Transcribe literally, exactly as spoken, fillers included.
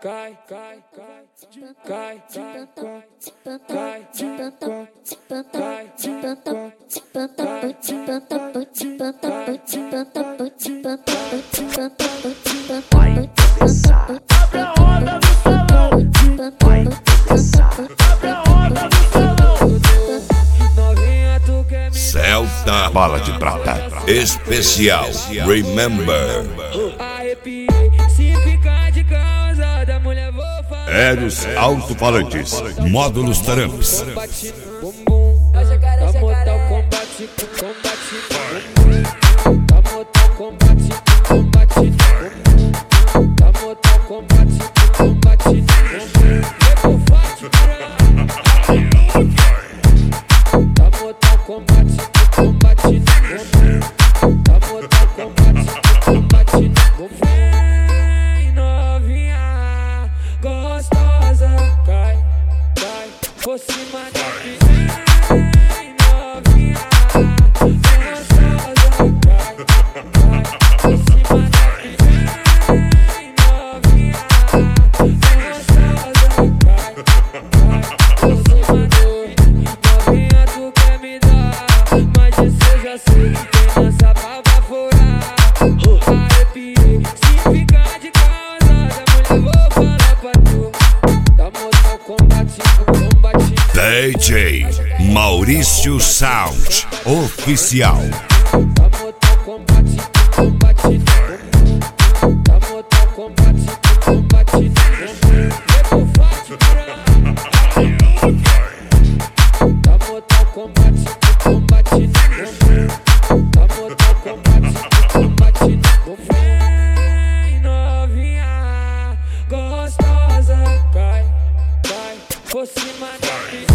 cai, cai, cai, cai, cai, cai, cai, Vai começar. Abre a roda do salão. Vai começar. Abre a roda do salão. novinha, tu quer me Celta Bala de Prata Especial Remember. arrepiei, se ficar de causa da mulher vou falar. Eros Alto-Falantes Módulos Taramps. Combate no bumbum, tá mortal combate com combate no bumbum, tá mortal combate com combate no bumbum, tá mortal combate com combate no bumbum, vem com forte tá mortal combate com combate no bumbum, tá mortal combate com combate no bumbum, vem novinha gostosa, cai, cai, por cima da piranha. D J Maurício Sound Oficial. Tá mortal combate com combate no bumbum, tá mortal combate com combate no bumbum, vem com forte tá mortal combate com combate no bumbum, tá mortal combate com combate no bumbum, vem novinha gostosa, cai, cai, por cima da piranha.